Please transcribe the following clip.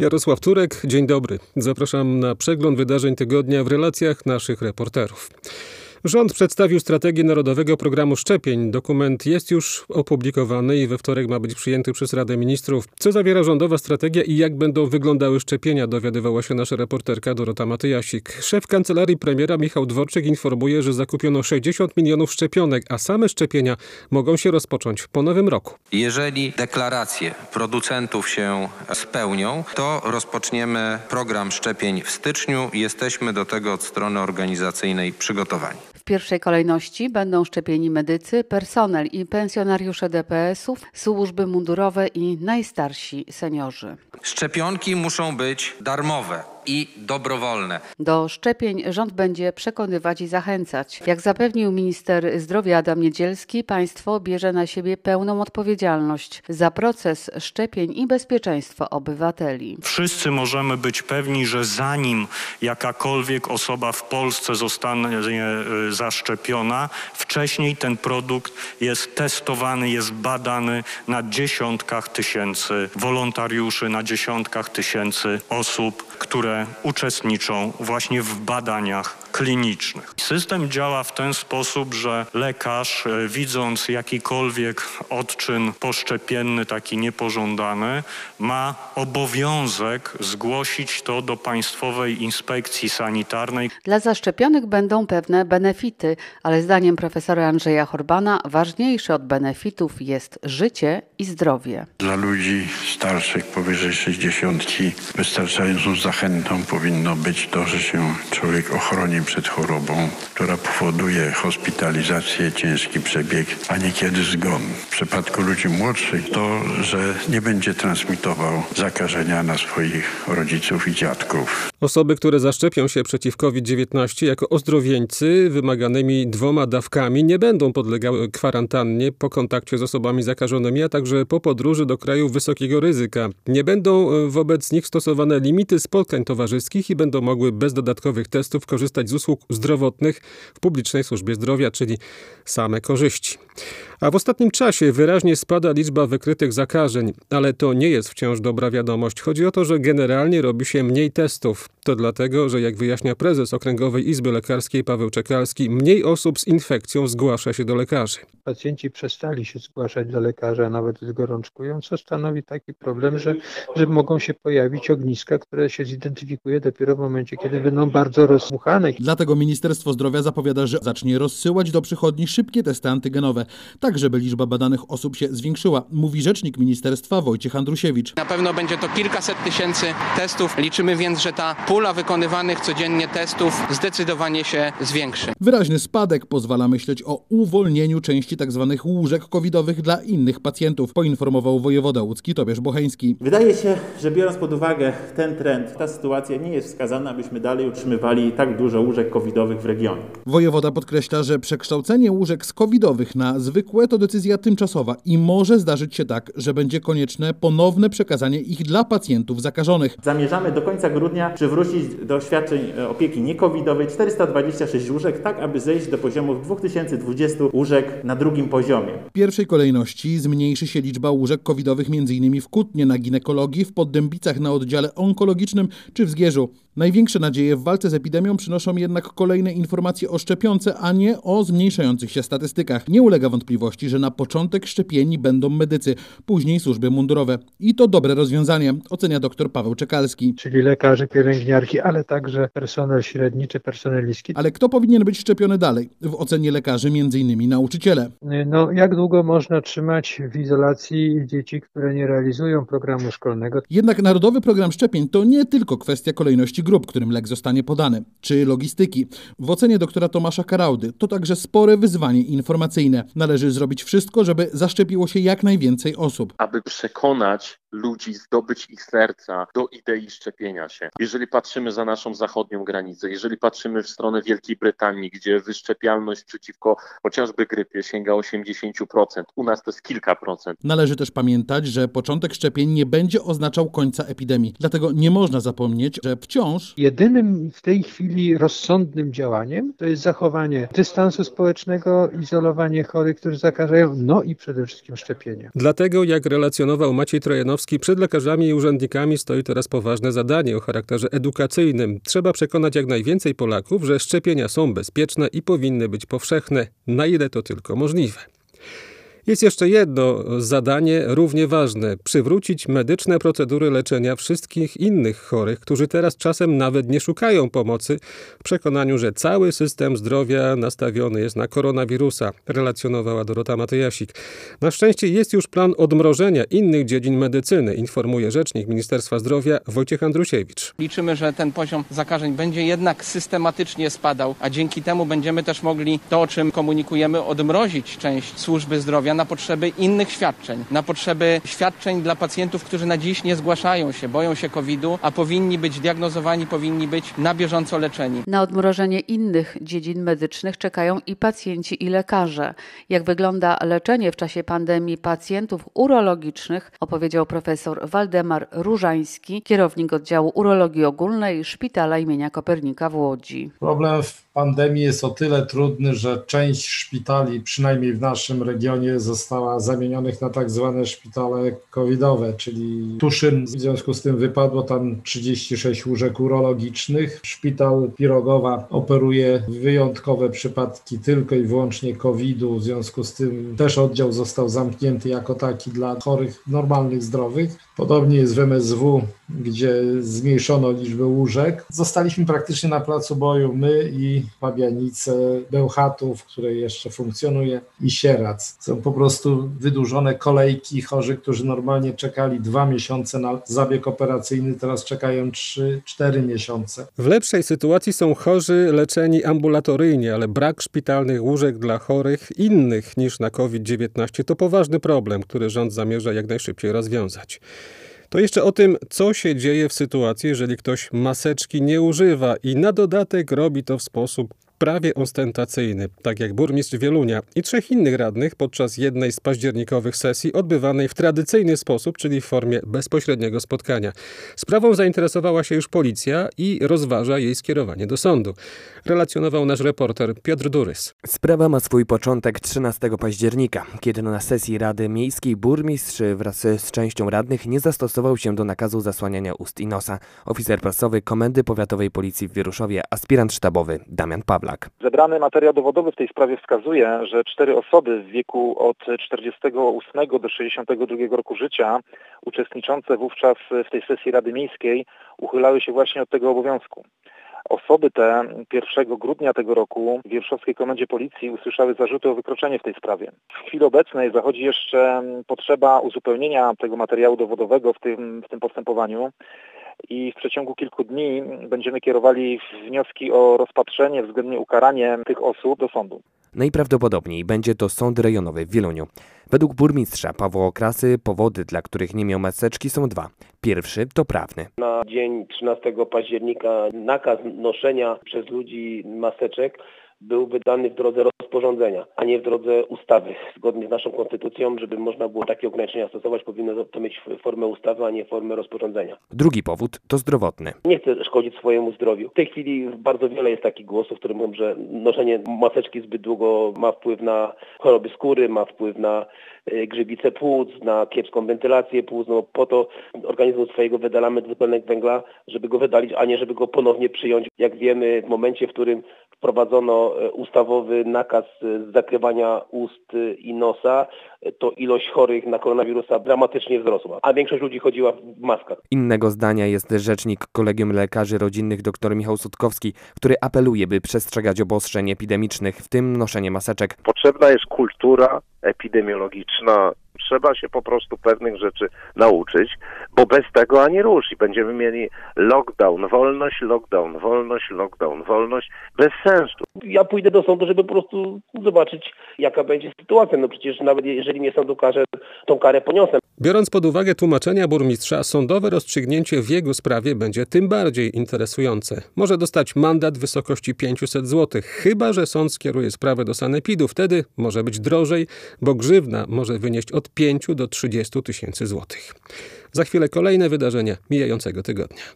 Jarosław Turek, dzień dobry. Zapraszam na przegląd wydarzeń tygodnia w relacjach naszych reporterów. Rząd przedstawił strategię Narodowego Programu Szczepień. Dokument jest już opublikowany i we wtorek ma być przyjęty przez Radę Ministrów. Co zawiera rządowa strategia i jak będą wyglądały szczepienia, dowiadywała się nasza reporterka Dorota Matyjasik. Szef kancelarii premiera Michał Dworczyk informuje, że zakupiono 60 milionów szczepionek, a same szczepienia mogą się rozpocząć po nowym roku. Jeżeli deklaracje producentów się spełnią, to rozpoczniemy program szczepień w styczniu i jesteśmy do tego od strony organizacyjnej przygotowani. W pierwszej kolejności będą szczepieni medycy, personel i pensjonariusze DPS-ów, służby mundurowe i najstarsi seniorzy. Szczepionki muszą być darmowe i dobrowolne. Do szczepień rząd będzie przekonywać i zachęcać. Jak zapewnił minister zdrowia Adam Niedzielski, państwo bierze na siebie pełną odpowiedzialność za proces szczepień i bezpieczeństwo obywateli. Wszyscy możemy być pewni, że zanim jakakolwiek osoba w Polsce zostanie zaszczepiona, wcześniej ten produkt jest testowany, jest badany na dziesiątkach tysięcy wolontariuszy, na dziesiątkach tysięcy osób, które uczestniczą właśnie w badaniach klinicznych. System działa w ten sposób, że lekarz, widząc jakikolwiek odczyn poszczepienny, taki niepożądany, ma obowiązek zgłosić to do Państwowej Inspekcji Sanitarnej. Dla zaszczepionych będą pewne benefity, ale zdaniem profesora Andrzeja Horbana ważniejsze od benefitów jest życie i zdrowie. Dla ludzi starszych powyżej 60 wystarczającą zachętą powinno być to, że się człowiek ochroni przed chorobą, która powoduje hospitalizację, ciężki przebieg, a niekiedy zgon. W przypadku ludzi młodszych to, że nie będzie transmitował zakażenia na swoich rodziców i dziadków. Osoby, które zaszczepią się przeciw COVID-19 jako ozdrowieńcy wymaganymi 2 dawkami nie będą podlegały kwarantannie po kontakcie z osobami zakażonymi, a także po podróży do krajów wysokiego ryzyka. Nie będą wobec nich stosowane limity spotkań towarzyskich i będą mogły bez dodatkowych testów korzystać z usług zdrowotnych w publicznej służbie zdrowia, czyli same korzyści. A w ostatnim czasie wyraźnie spada liczba wykrytych zakażeń, ale to nie jest wciąż dobra wiadomość. Chodzi o to, że generalnie robi się mniej testów. To dlatego, że jak wyjaśnia prezes Okręgowej Izby Lekarskiej Paweł Czekalski, mniej osób z infekcją zgłasza się do lekarzy. Pacjenci przestali się zgłaszać do lekarza, nawet z gorączkują, co stanowi taki problem, że mogą się pojawić ogniska, które się zidentyfikuje dopiero w momencie, kiedy będą bardzo rozdmuchane. Dlatego Ministerstwo Zdrowia zapowiada, że zacznie rozsyłać do przychodni szybkie testy antygenowe, tak żeby liczba badanych osób się zwiększyła, mówi rzecznik ministerstwa Wojciech Andrusiewicz. Na pewno będzie to kilkaset tysięcy testów. Liczymy więc, że ta pula wykonywanych codziennie testów zdecydowanie się zwiększy. Wyraźny spadek pozwala myśleć o uwolnieniu części tzw. łóżek covidowych dla innych pacjentów, poinformował wojewoda łódzki Tobiasz Bocheński. Wydaje się, że biorąc pod uwagę ten trend, ta sytuacja nie jest wskazana, abyśmy dalej utrzymywali tak dużo łóżek covidowych w regionie. Wojewoda podkreśla, że przekształcenie łóżek z covidowych na zwykłe to decyzja tymczasowa i może zdarzyć się tak, że będzie konieczne ponowne przekazanie ich dla pacjentów zakażonych. Zamierzamy do końca grudnia przywrócić do świadczeń opieki niecovidowej 426 łóżek, tak aby zejść do poziomu 2020 łóżek na drugim poziomie. W pierwszej kolejności zmniejszy się liczba łóżek covidowych m.in. w Kutnie na ginekologii, w Poddębicach na oddziale onkologicznym czy w Zgierzu. Największe nadzieje w walce z epidemią przynoszą jednak kolejne informacje o szczepionce, a nie o zmniejszających się statystykach. Nie ulega wątpliwości, że na początek szczepieni będą medycy, później służby mundurowe. I to dobre rozwiązanie, ocenia dr Paweł Czekalski. Czyli lekarze, pielęgniarki, ale także personel średni czy personeliści. Ale kto powinien być szczepiony dalej? W ocenie lekarzy m.in. nauczyciele. Jak długo można trzymać w izolacji dzieci, które nie realizują programu szkolnego? Jednak Narodowy Program Szczepień to nie tylko kwestia kolejności grup, którym lek zostanie podany, czy logistyki. W ocenie doktora Tomasza Karaudy to także spore wyzwanie informacyjne. Należy zrobić wszystko, żeby zaszczepiło się jak najwięcej osób. Aby przekonać ludzi, zdobyć ich serca do idei szczepienia się. Jeżeli patrzymy za naszą zachodnią granicę, jeżeli patrzymy w stronę Wielkiej Brytanii, gdzie wyszczepialność przeciwko chociażby grypie sięga 80%, u nas to jest kilka procent. Należy też pamiętać, że początek szczepień nie będzie oznaczał końca epidemii. Dlatego nie można zapomnieć, że wciąż jedynym w tej chwili rozsądnym działaniem to jest zachowanie dystansu społecznego, izolowanie chorych, którzy zakażają, no i przede wszystkim szczepienie. Dlatego, jak relacjonował Maciej Trojanowski, Hołowski, przed lekarzami i urzędnikami stoi teraz poważne zadanie o charakterze edukacyjnym. Trzeba przekonać jak najwięcej Polaków, że szczepienia są bezpieczne i powinny być powszechne, na ile to tylko możliwe. Jest jeszcze jedno zadanie równie ważne – przywrócić medyczne procedury leczenia wszystkich innych chorych, którzy teraz czasem nawet nie szukają pomocy w przekonaniu, że cały system zdrowia nastawiony jest na koronawirusa, relacjonowała Dorota Matyjasik. Na szczęście jest już plan odmrożenia innych dziedzin medycyny, informuje rzecznik Ministerstwa Zdrowia Wojciech Andrusiewicz. Liczymy, że ten poziom zakażeń będzie jednak systematycznie spadał, a dzięki temu będziemy też mogli to, o czym komunikujemy, odmrozić część służby zdrowia na potrzeby innych świadczeń, na potrzeby świadczeń dla pacjentów, którzy na dziś nie zgłaszają się, boją się COVID-u, a powinni być diagnozowani, powinni być na bieżąco leczeni. Na odmrożenie innych dziedzin medycznych czekają i pacjenci, i lekarze. Jak wygląda leczenie w czasie pandemii pacjentów urologicznych, opowiedział profesor Waldemar Różański, kierownik oddziału urologii ogólnej Szpitala imienia Kopernika w Łodzi. Problem w pandemii jest o tyle trudny, że część szpitali, przynajmniej w naszym regionie, została zamienionych na tak zwane szpitale covidowe, czyli Tuszyn. W związku z tym wypadło tam 36 łóżek urologicznych. Szpital Pirogowa operuje wyjątkowe przypadki tylko i wyłącznie COVID-u. W związku z tym też oddział został zamknięty jako taki dla chorych normalnych, zdrowych. Podobnie jest w MSW, gdzie zmniejszono liczbę łóżek. Zostaliśmy praktycznie na placu boju my i Pabianice, Bełchatów, które jeszcze funkcjonuje, i Sieradz. Są po prostu wydłużone kolejki. Chorzy, którzy normalnie czekali 2 miesiące na zabieg operacyjny, teraz czekają 3-4 miesiące. W lepszej sytuacji są chorzy leczeni ambulatoryjnie, ale brak szpitalnych łóżek dla chorych innych niż na COVID-19 to poważny problem, który rząd zamierza jak najszybciej rozwiązać. To jeszcze o tym, co się dzieje w sytuacji, jeżeli ktoś maseczki nie używa i na dodatek robi to w sposób prawie ostentacyjny, tak jak burmistrz Wielunia i 3 innych radnych podczas jednej z październikowych sesji odbywanej w tradycyjny sposób, czyli w formie bezpośredniego spotkania. Sprawą zainteresowała się już policja i rozważa jej skierowanie do sądu. Relacjonował nasz reporter Piotr Durys. Sprawa ma swój początek 13 października, kiedy na sesji Rady Miejskiej burmistrz wraz z częścią radnych nie zastosował się do nakazu zasłaniania ust i nosa. Oficer prasowy Komendy Powiatowej Policji w Wieruszowie, aspirant sztabowy Damian Pawlak. Zebrany materiał dowodowy w tej sprawie wskazuje, że 4 osoby w wieku od 48 do 62 roku życia, uczestniczące wówczas w tej sesji Rady Miejskiej, uchylały się właśnie od tego obowiązku. Osoby te 1 grudnia tego roku w Wierszowskiej Komendzie Policji usłyszały zarzuty o wykroczenie w tej sprawie. W chwili obecnej zachodzi jeszcze potrzeba uzupełnienia tego materiału dowodowego w tym postępowaniu. I w przeciągu kilku dni będziemy kierowali wnioski o rozpatrzenie, względnie ukaranie tych osób do sądu. Najprawdopodobniej będzie to sąd rejonowy w Wieluniu. Według burmistrza Pawła Okrasy powody, dla których nie miał maseczki, są 2. Pierwszy to prawny. Na dzień 13 października nakaz noszenia przez ludzi maseczek był wydany w drodze rozporządzenia, a nie w drodze ustawy. Zgodnie z naszą konstytucją, żeby można było takie ograniczenia stosować, powinno to mieć formę ustawy, a nie formę rozporządzenia. Drugi powód to zdrowotny. Nie chcę szkodzić swojemu zdrowiu. W tej chwili bardzo wiele jest takich głosów, które mówią, że noszenie maseczki zbyt długo ma wpływ na choroby skóry, ma wpływ na grzybice płuc, na kiepską wentylację płuc. No po to organizmu swojego wydalamy dwutlenek węgla, żeby go wydalić, a nie żeby go ponownie przyjąć. Jak wiemy, w momencie, w którym wprowadzono ustawowy nakaz zakrywania ust i nosa, to ilość chorych na koronawirusa dramatycznie wzrosła, a większość ludzi chodziła w maskach. Innego zdania jest rzecznik Kolegium Lekarzy Rodzinnych dr Michał Sutkowski, który apeluje, by przestrzegać obostrzeń epidemicznych, w tym noszenie maseczek. Potrzebna jest kultura epidemiologiczna. Trzeba się po prostu pewnych rzeczy nauczyć, bo bez tego ani rusz i będziemy mieli lockdown, wolność, lockdown, wolność, lockdown, wolność, bez sensu. Ja pójdę do sądu, żeby po prostu zobaczyć, jaka będzie sytuacja. No przecież nawet jeżeli mnie sąd ukarze, tą karę poniosę. Biorąc pod uwagę tłumaczenia burmistrza, sądowe rozstrzygnięcie w jego sprawie będzie tym bardziej interesujące. Może dostać mandat w wysokości 500 zł, chyba że sąd skieruje sprawę do sanepidu. Wtedy może być drożej, bo grzywna może wynieść od 5 do 30 tysięcy złotych. Za chwilę kolejne wydarzenia mijającego tygodnia.